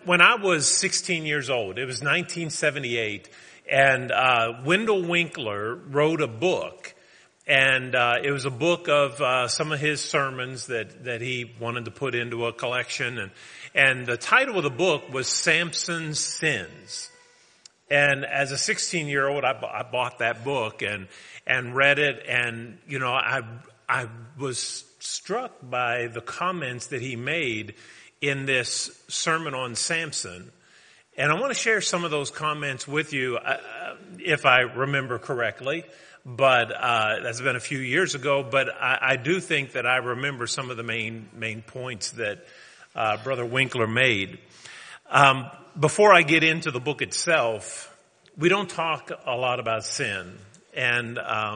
When I was 16 years old, it was 1978, and Wendell Winkler wrote a book. And it was a book of some of his sermons that he wanted to put into a collection. And the title of the book was Samson's Sins. And as a 16-year-old, I bought that book and read it. And, you know, I was struck by the comments that he made in this sermon on Samson. And I want to share some of those comments with you, if I remember correctly. But that's been a few years ago. But I do think that I remember some of the main points that Brother Winkler made. Before I get into the book itself, we don't talk a lot about sin. And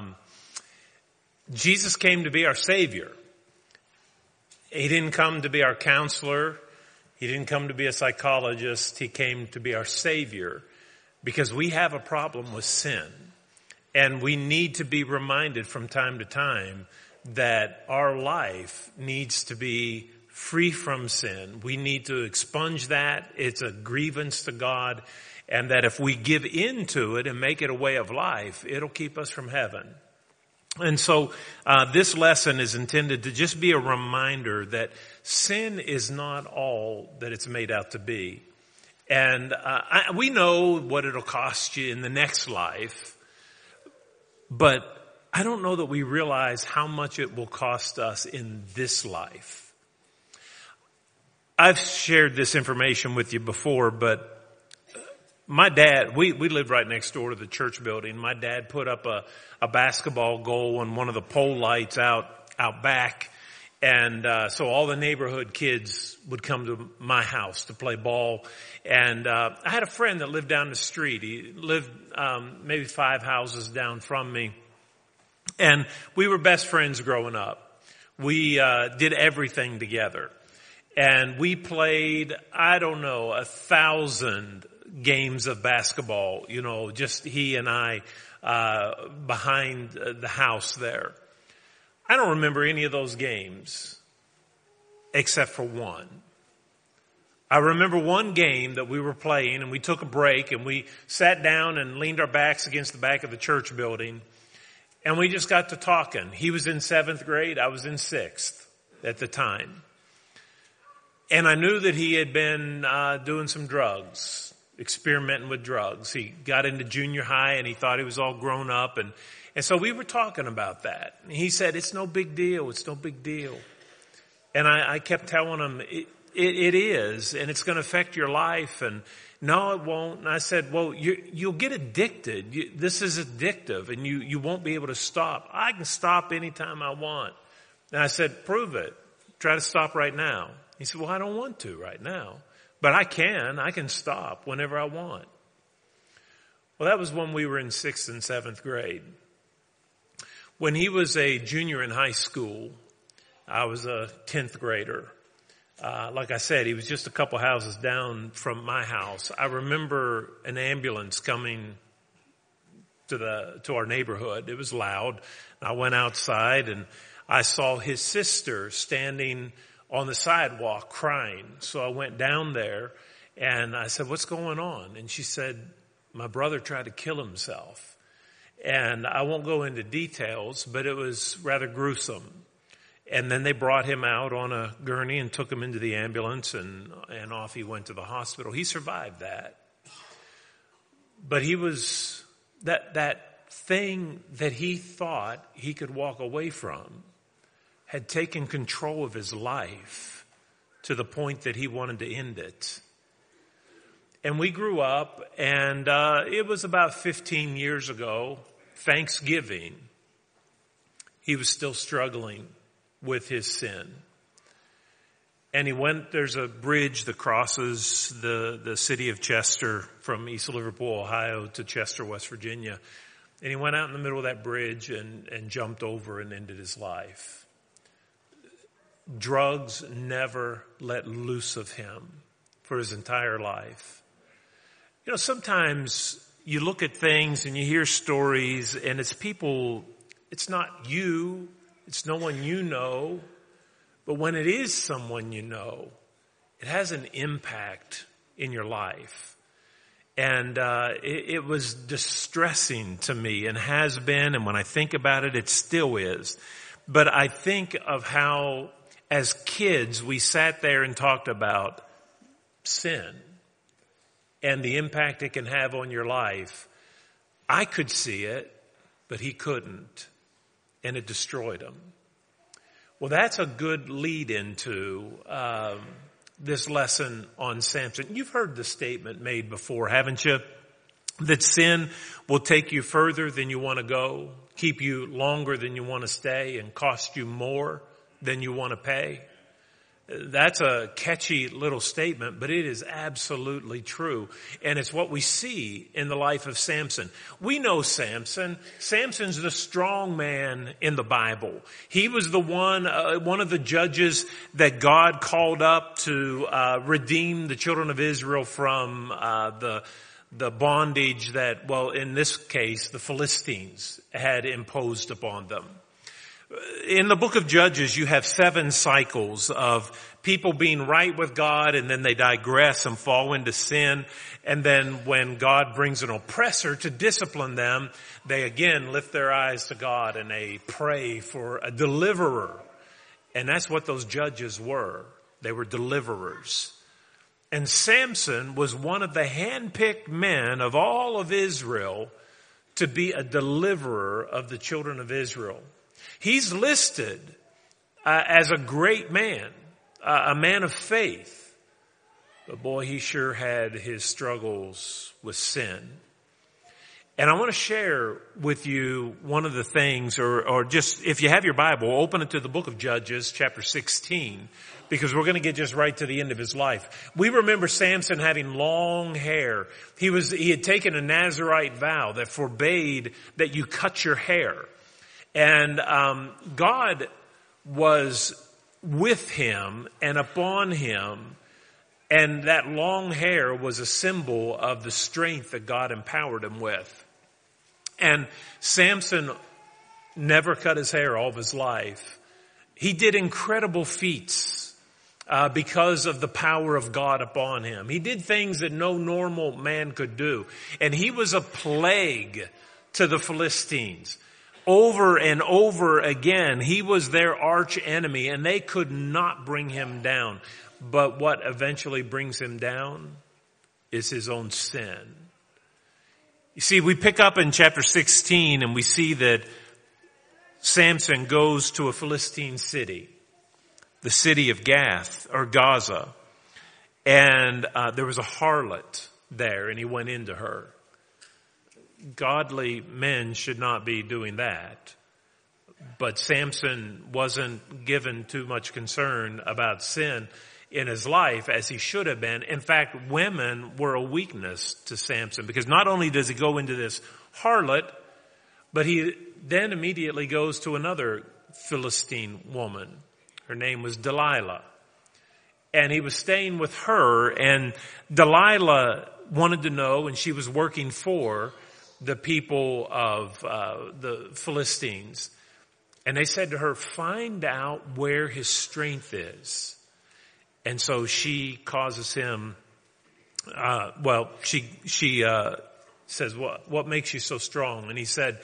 Jesus came to be our Savior. He didn't come to be our counselor. He didn't come to be a psychologist. He came to be our Savior because we have a problem with sin. And we need to be reminded from time to time that our life needs to be free from sin. We need to expunge that. It's a grievance to God. And that if we give in to it and make it a way of life, it'll keep us from heaven. And so this lesson is intended to just be a reminder that sin is not all that it's made out to be. And we know what it'll cost you in the next life, but I don't know that we realize how much it will cost us in this life. I've shared this information with you before, but my dad, we lived right next door to the church building. My dad put up a basketball goal on one of the pole lights out back. And so all the neighborhood kids would come to my house to play ball. And I had a friend that lived down the street. He lived maybe 5 houses down from me. And we were best friends growing up. We did everything together. And we played, 1,000 games of basketball, you know, just he and I behind the house there. I don't remember any of those games except for one. I remember one game that we were playing and we took a break and we sat down and leaned our backs against the back of the church building and we just got to talking. He was in 7th grade. I was in 6th at the time. And I knew that he had been doing some drugs, experimenting with drugs. He got into junior high and he thought he was all grown up. And so we were talking about that. And he said, it's no big deal. It's no big deal. And I kept telling him, it is, and it's going to affect your life. And no, it won't. And I said, well, you'll get addicted. This is addictive and you won't be able to stop. I can stop anytime I want. And I said, prove it. Try to stop right now. He said, well, I don't want to right now, but I can stop whenever I want. Well, that was when we were in 6th and 7th grade. When he was a junior in high school, I was a 10th grader. Like I said, he was just a couple houses down from my house. I remember an ambulance coming to our neighborhood. It was loud. I went outside and I saw his sister standing on the sidewalk crying. So I went down there and I said, what's going on? And she said, my brother tried to kill himself. And I won't go into details, but it was rather gruesome. And then they brought him out on a gurney and took him into the ambulance and off he went to the hospital. He survived that. But he was that thing that he thought he could walk away from had taken control of his life to the point that he wanted to end it. And we grew up, and it was about 15 years ago, Thanksgiving. He was still struggling with his sin. And there's a bridge that crosses the city of Chester from East Liverpool, Ohio to Chester, West Virginia. And he went out in the middle of that bridge and jumped over and ended his life. Drugs never let loose of him for his entire life. You know, sometimes you look at things and you hear stories and it's people, it's not you, it's no one you know, but when it is someone you know, it has an impact in your life. And it was distressing to me, and has been, and when I think about it, it still is. But I think of how, as kids, we sat there and talked about sin and the impact it can have on your life. I could see it, but he couldn't, and it destroyed him. Well, that's a good lead into this lesson on Samson. You've heard the statement made before, haven't you? That sin will take you further than you want to go, keep you longer than you want to stay, and cost you more than you want to pay. That's a catchy little statement, but it is absolutely true. And it's what we see in the life of Samson. We know Samson. Samson's the strong man in the Bible. He was the one of the judges that God called up to redeem the children of Israel from the bondage that, well, in this case, the Philistines had imposed upon them. In the book of Judges, you have 7 cycles of people being right with God, and then they digress and fall into sin. And then when God brings an oppressor to discipline them, they again lift their eyes to God and they pray for a deliverer. And that's what those judges were. They were deliverers. And Samson was one of the handpicked men of all of Israel to be a deliverer of the children of Israel. He's listed as a great man, a man of faith. But boy, he sure had his struggles with sin. And I want to share with you one of the things, or just, if you have your Bible, open it to the book of Judges, chapter 16, because we're going to get just right to the end of his life. We remember Samson having long hair. He had taken a Nazirite vow that forbade that you cut your hair. And God was with him and upon him, and that long hair was a symbol of the strength that God empowered him with. And Samson never cut his hair all of his life. He did incredible feats because of the power of God upon him. He did things that no normal man could do. And he was a plague to the Philistines. Over and over again, he was their arch enemy, and they could not bring him down. But what eventually brings him down is his own sin. You see, we pick up in chapter 16 and we see that Samson goes to a Philistine city, the city of Gath or Gaza. And there was a harlot there, and he went into her. Godly men should not be doing that. But Samson wasn't given too much concern about sin in his life as he should have been. In fact, women were a weakness to Samson, because not only does he go into this harlot, but he then immediately goes to another Philistine woman. Her name was Delilah. And he was staying with her, and Delilah wanted to know, and she was working for the people of the Philistines. And they said to her, find out where his strength is. And so she causes him, she says, what makes you so strong? And he said,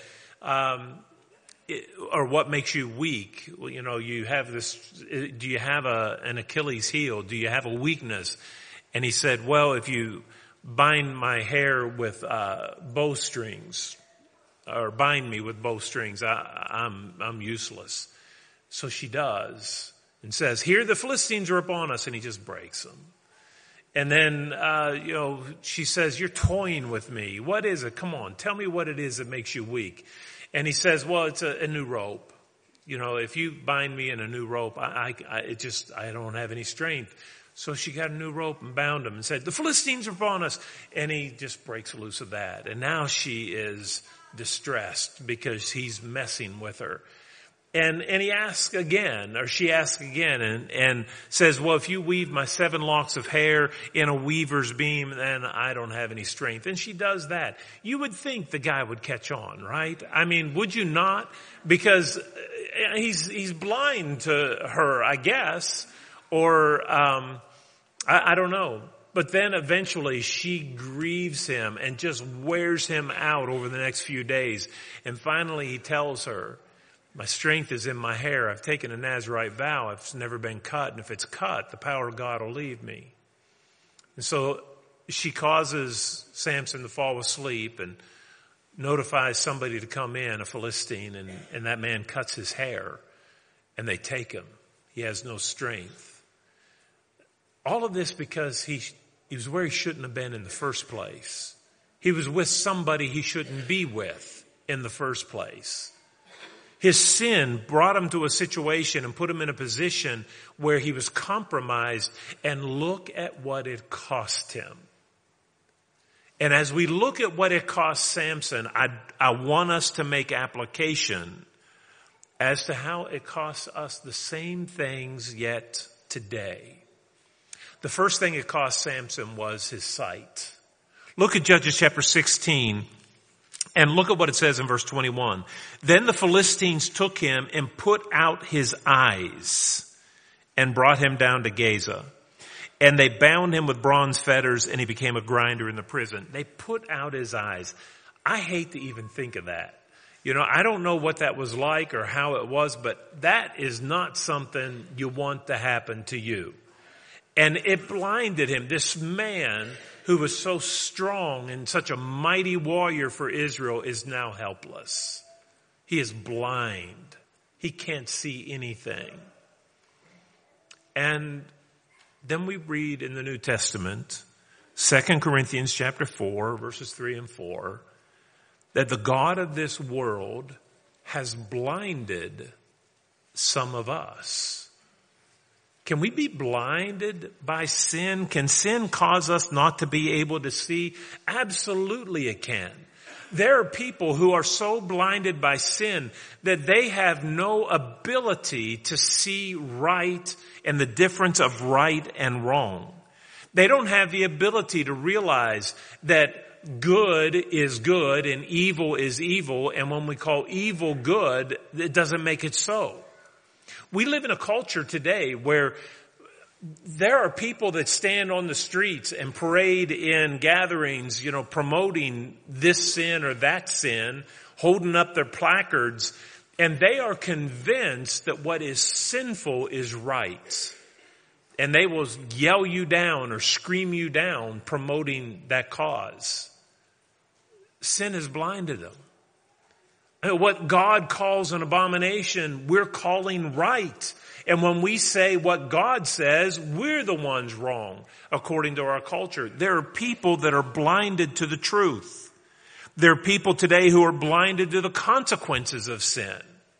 or what makes you weak? Well, you know, you have this, do you have an Achilles heel? Do you have a weakness? And he said, well, if you bind my hair with bowstrings, or bind me with bowstrings, I'm useless. So she does, and says, here the Philistines are upon us, and he just breaks them. And then, she says, you're toying with me. What is it? Come on, tell me what it is that makes you weak. And he says, well, it's a new rope. You know, if you bind me in a new rope, I don't have any strength. So she got a new rope and bound him and said, the Philistines are upon us. And he just breaks loose of that. And now she is distressed because he's messing with her. And he asks again, or she asks again, and says, well, if you weave my 7 locks of hair in a weaver's beam, then I don't have any strength. And she does that. You would think the guy would catch on, right? I mean, would you not? Because he's blind to her, I guess, or I don't know. But then eventually she grieves him and just wears him out over the next few days. And finally he tells her, my strength is in my hair. I've taken a Nazirite vow. It's never been cut. And if it's cut, the power of God will leave me. And so she causes Samson to fall asleep and notifies somebody to come in, a Philistine, and that man cuts his hair and they take him. He has no strength. All of this because he was where he shouldn't have been in the first place. He was with somebody he shouldn't be with in the first place. His sin brought him to a situation and put him in a position where he was compromised, and look at what it cost him. And as we look at what it cost Samson, I want us to make application as to how it costs us the same things yet today. The first thing it cost Samson was his sight. Look at Judges chapter 16 and look at what it says in verse 21. Then the Philistines took him and put out his eyes and brought him down to Gaza. And they bound him with bronze fetters, and he became a grinder in the prison. They put out his eyes. I hate to even think of that. You know, I don't know what that was like or how it was, but that is not something you want to happen to you. And it blinded him. This man who was so strong and such a mighty warrior for Israel is now helpless. He is blind. He can't see anything. And then we read in the New Testament, 2 Corinthians chapter 4, verses 3 and 4, that the God of this world has blinded some of us. Can we be blinded by sin? Can sin cause us not to be able to see? Absolutely it can. There are people who are so blinded by sin that they have no ability to see right and the difference of right and wrong. They don't have the ability to realize that good is good and evil is evil, and when we call evil good, it doesn't make it so. We live in a culture today where there are people that stand on the streets and parade in gatherings, you know, promoting this sin or that sin, holding up their placards, and they are convinced that what is sinful is right. And they will yell you down or scream you down promoting that cause. Sin has blinded them. What God calls an abomination, we're calling right. And when we say what God says, we're the ones wrong, according to our culture. There are people that are blinded to the truth. There are people today who are blinded to the consequences of sin.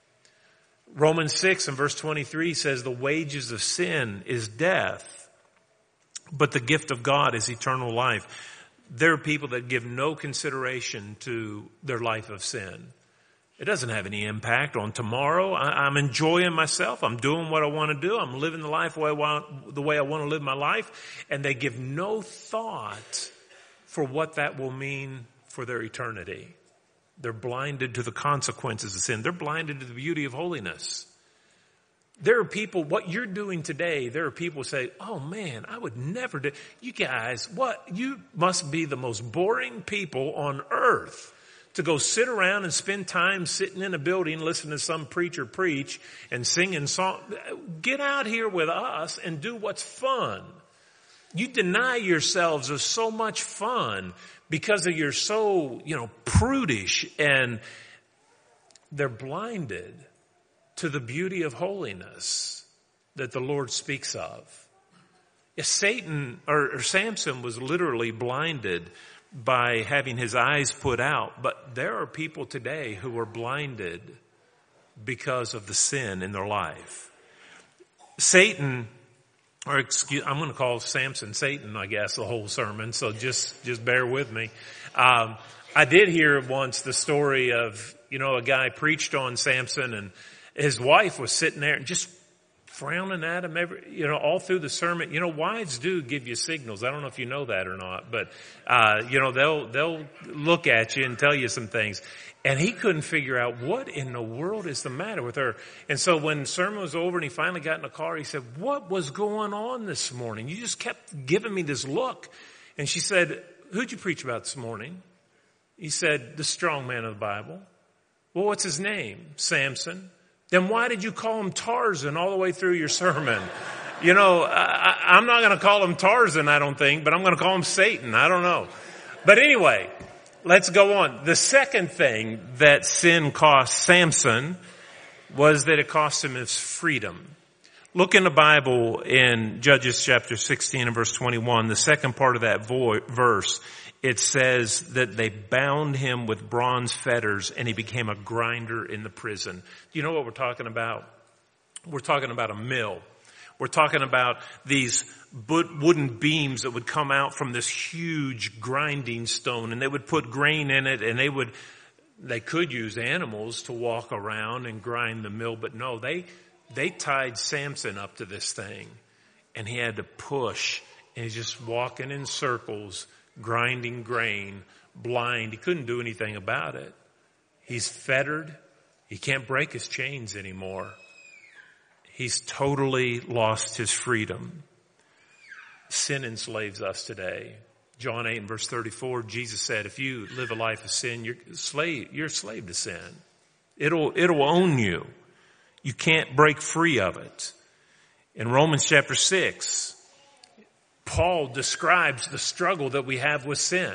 Romans 6 and verse 23 says the wages of sin is death, but the gift of God is eternal life. There are people that give no consideration to their life of sin. It doesn't have any impact on tomorrow. I'm enjoying myself. I'm doing what I want to do. I'm living the life the way I want to live my life. And they give no thought for what that will mean for their eternity. They're blinded to the consequences of sin. They're blinded to the beauty of holiness. There are people, what you're doing today, there are people who say, oh man, I would never do. You guys, you must be the most boring people on earth to go sit around and spend time sitting in a building listening to some preacher preach and singing songs. Get out here with us and do what's fun. You deny yourselves of so much fun because of you're so, prudish, and they're blinded to the beauty of holiness that the Lord speaks of. Yes, Samson was literally blinded by having his eyes put out, but there are people today who are blinded because of the sin in their life. I'm going to call Samson Satan, I guess, the whole sermon, so just bear with me. I did hear once the story of, a guy preached on Samson, and his wife was sitting there and just frowning at him all through the sermon. Wives do give you signals. I don't know if you know that or not, but, they'll look at you and tell you some things. And he couldn't figure out what in the world is the matter with her. And so when the sermon was over and he finally got in the car, he said, "What was going on this morning? You just kept giving me this look." And she said, "Who'd you preach about this morning?" He said, "The strong man of the Bible." "Well, what's his name?" "Samson." "Then why did you call him Tarzan all the way through your sermon?" I'm not going to call him Tarzan, I don't think, but I'm going to call him Satan. I don't know. But anyway, let's go on. The second thing that sin cost Samson was that it cost him his freedom. Look in the Bible in Judges chapter 16 and verse 21, the second part of that verse. It says that they bound him with bronze fetters and he became a grinder in the prison. Do you know what we're talking about? We're talking about a mill. We're talking about these wooden beams that would come out from this huge grinding stone, and they would put grain in it, and they could use animals to walk around and grind the mill, but no, they tied Samson up to this thing, and he had to push, and he's just walking in circles, grinding grain, blind. He couldn't do anything about it. He's fettered. He can't break his chains anymore. He's totally lost his freedom. Sin enslaves us today. John 8 and verse 34, Jesus said, if you live a life of sin, you're a slave to sin. It'll own you. You can't break free of it. In Romans chapter 6, Paul describes the struggle that we have with sin.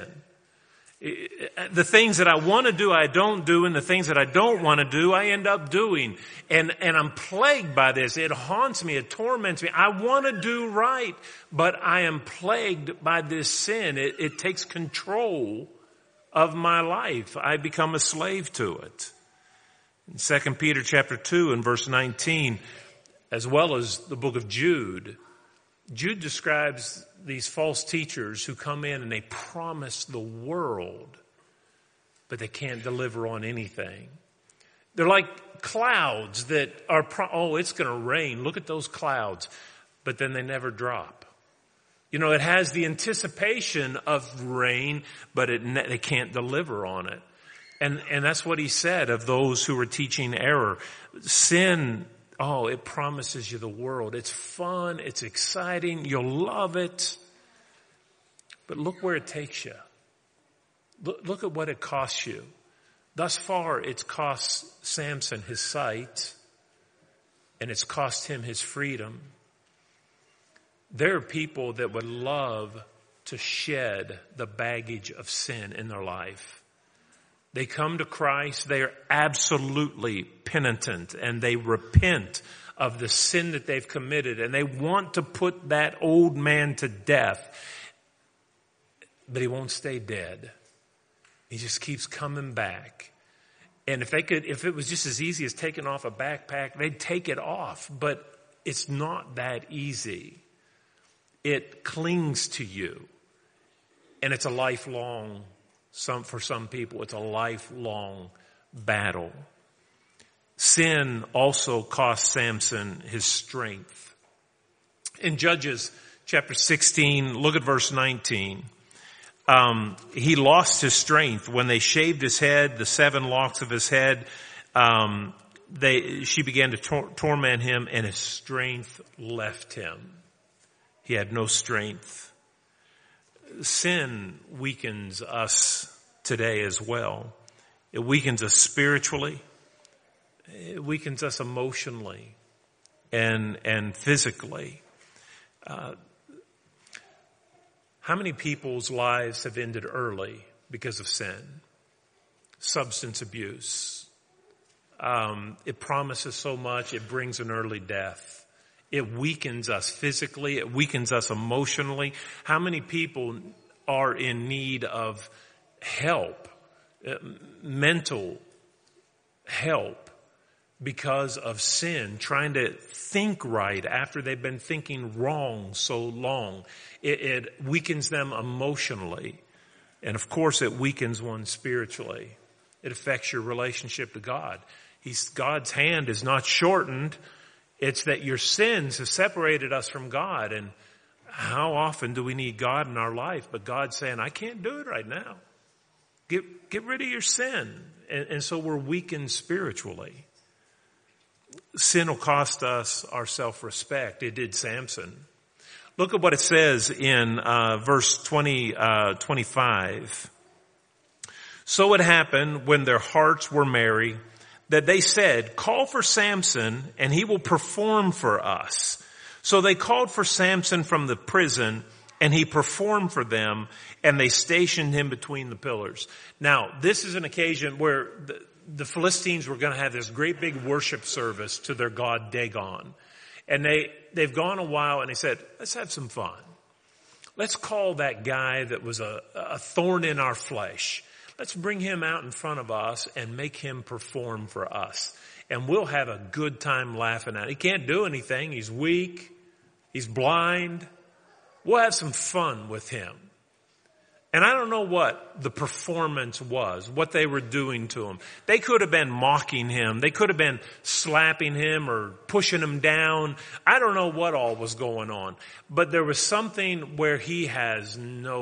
The things that I want to do, I don't do, and the things that I don't want to do, I end up doing. And I'm plagued by this. It haunts me. It torments me. I want to do right, but I am plagued by this sin. It takes control of my life. I become a slave to it. In 2 Peter chapter 2 and verse 19, as well as the book of Jude describes these false teachers who come in and they promise the world, but they can't deliver on anything. They're like clouds that are, it's going to rain. Look at those clouds. But then they never drop. It has the anticipation of rain, but they can't deliver on it. And that's what he said of those who were teaching error. Sin, it promises you the world. It's fun. It's exciting. You'll love it. But look where it takes you. Look at what it costs you. Thus far, it's cost Samson his sight, and it's cost him his freedom. There are people that would love to shed the baggage of sin in their life. They come to Christ, they are absolutely penitent, and they repent of the sin that they've committed, and they want to put that old man to death. But he won't stay dead. He just keeps coming back. And if it was just as easy as taking off a backpack, they'd take it off. But it's not that easy. It clings to you. And it's a lifelong, for some people, it's a lifelong battle. Sin also cost Samson his strength. In Judges chapter 16, look at verse 19. He lost his strength when they shaved his head, the 7 locks of his head. She began to torment him, and his strength left him. He had no strength. Sin weakens us today as well. It weakens us spiritually. It weakens us emotionally and physically. How many people's lives have ended early because of sin? Substance abuse. It promises so much. It brings an early death. It weakens us physically. It weakens us emotionally. How many people are in need of help, mental help, because of sin, trying to think right after they've been thinking wrong so long? It weakens them emotionally. And of course it weakens one spiritually. It affects your relationship to God. God's hand is not shortened. It's that your sins have separated us from God. And how often do we need God in our life? But God's saying, I can't do it right now. Get rid of your sin. And so we're weakened spiritually. Sin will cost us our self-respect. It did Samson. Look at what it says in verse 25. So it happened when their hearts were merry that they said, call for Samson and he will perform for us. So they called for Samson from the prison and he performed for them and they stationed him between the pillars. Now, this is an occasion where the Philistines were going to have this great big worship service to their god Dagon. And they've gone a while and they said, let's have some fun. Let's call that guy that was a thorn in our flesh. Let's bring him out in front of us and make him perform for us. And we'll have a good time laughing at it. He can't do anything. He's weak. He's blind. We'll have some fun with him. And I don't know what the performance was, what they were doing to him. They could have been mocking him. They could have been slapping him or pushing him down. I don't know what all was going on. But there was something where he has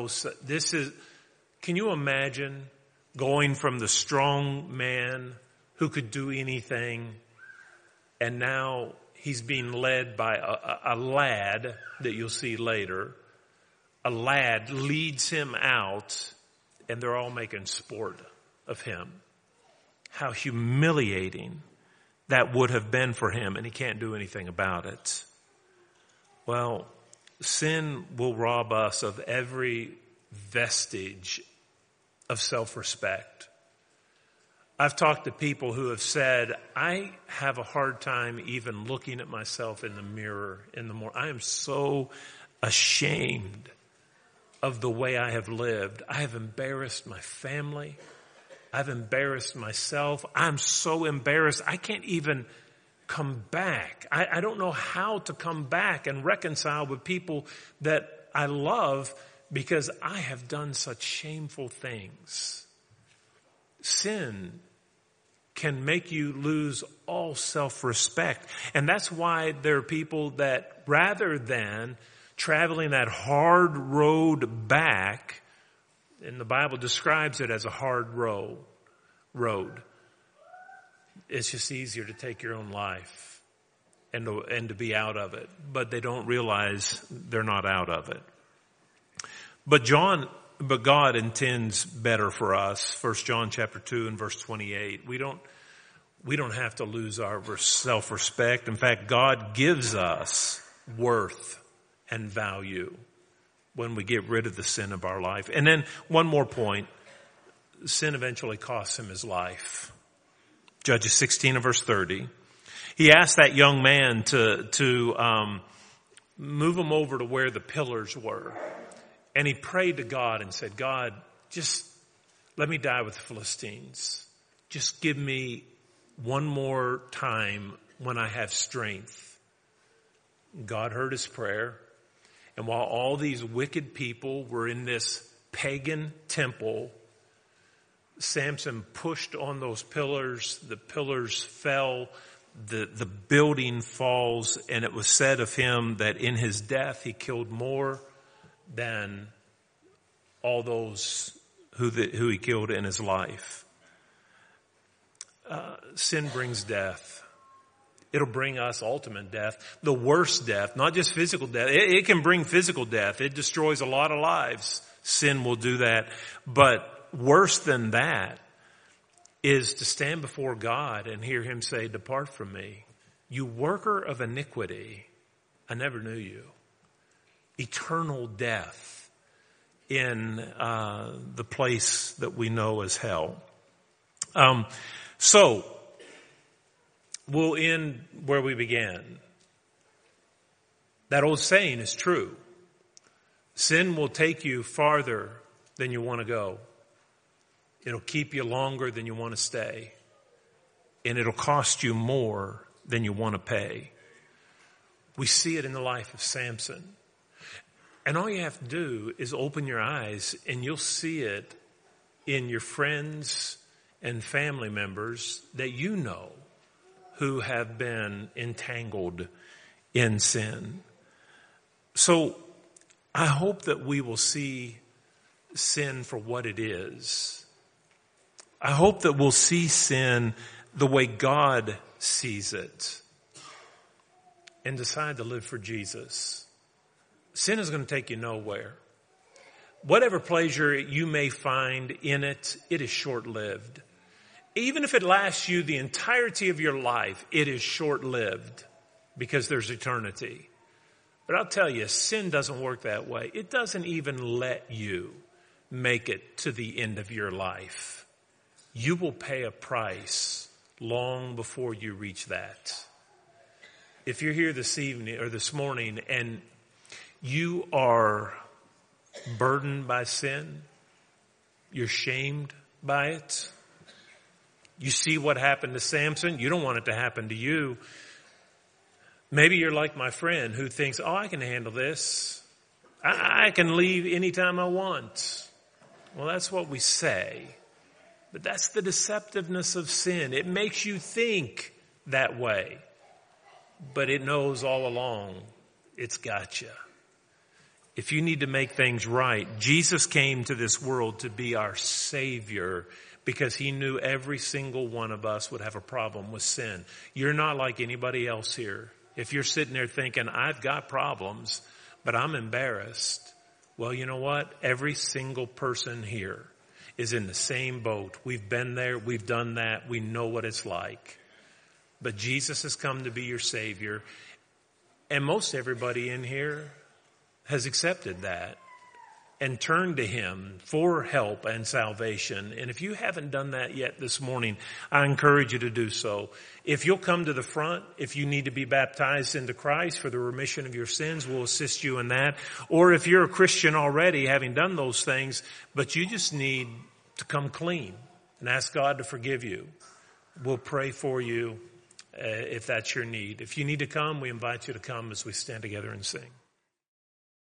can you imagine going from the strong man who could do anything, and now he's being led by a lad that you'll see later. A lad leads him out, and they're all making sport of him. How humiliating that would have been for him, and he can't do anything about it. Well, sin will rob us of every vestige of self-respect. I've talked to people who have said, I have a hard time even looking at myself in the mirror in the morning. I am so ashamed of the way I have lived. I have embarrassed my family. I've embarrassed myself. I'm so embarrassed. I can't even come back. I don't know how to come back and reconcile with people that I love because I have done such shameful things. Sin can make you lose all self-respect. And that's why there are people that rather than traveling that hard road back, and the Bible describes it as a hard road, it's just easier to take your own life and to be out of it. But they don't realize they're not out of it. But God intends better for us. 1 John chapter 2 and verse 28. We don't have to lose our self-respect. In fact, God gives us worth and value when we get rid of the sin of our life. And then one more point. Sin eventually costs him his life. Judges 16 and verse 30. He asked that young man to move him over to where the pillars were. And he prayed to God and said, God, just let me die with the Philistines. Just give me one more time when I have strength. God heard his prayer. And while all these wicked people were in this pagan temple, Samson pushed on those pillars. The pillars fell. The building falls. And it was said of him that in his death he killed more than all those who he killed in his life. Sin brings death. It'll bring us ultimate death, the worst death, not just physical death. It can bring physical death. It destroys a lot of lives. Sin will do that. But worse than that is to stand before God and hear him say, depart from me, you worker of iniquity. I never knew you. Eternal death in the place that we know as hell. So we'll end where we began. That old saying is true. Sin will take you farther than you want to go. It'll keep you longer than you want to stay. And it'll cost you more than you want to pay. We see it in the life of Samson. And all you have to do is open your eyes and you'll see it in your friends and family members that you know who have been entangled in sin. So I hope that we will see sin for what it is. I hope that we'll see sin the way God sees it and decide to live for Jesus. Sin is going to take you nowhere. Whatever pleasure you may find in it, it is short-lived. Even if it lasts you the entirety of your life, it is short-lived because there's eternity. But I'll tell you, sin doesn't work that way. It doesn't even let you make it to the end of your life. You will pay a price long before you reach that. If you're here this evening or this morning and you are burdened by sin, you're shamed by it, you see what happened to Samson, you don't want it to happen to you. Maybe you're like my friend who thinks, oh, I can handle this. I can leave anytime I want. Well, that's what we say. But that's the deceptiveness of sin. It makes you think that way. But it knows all along it's got you. If you need to make things right, Jesus came to this world to be our Savior because he knew every single one of us would have a problem with sin. You're not like anybody else here. If you're sitting there thinking, I've got problems, but I'm embarrassed. Well, you know what? Every single person here is in the same boat. We've been there. We've done that. We know what it's like. But Jesus has come to be your Savior. And most everybody in here has accepted that and turned to him for help and salvation. And if you haven't done that yet this morning, I encourage you to do so. If you'll come to the front, if you need to be baptized into Christ for the remission of your sins, we'll assist you in that. Or if you're a Christian already, having done those things, but you just need to come clean and ask God to forgive you, we'll pray for you if that's your need. If you need to come, we invite you to come as we stand together and sing.